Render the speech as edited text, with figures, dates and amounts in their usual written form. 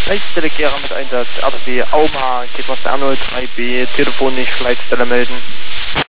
Leitstelle Gera mit Einsatz, RTW Auma, geht was der Arnold 3B, telefonisch Leitstelle melden.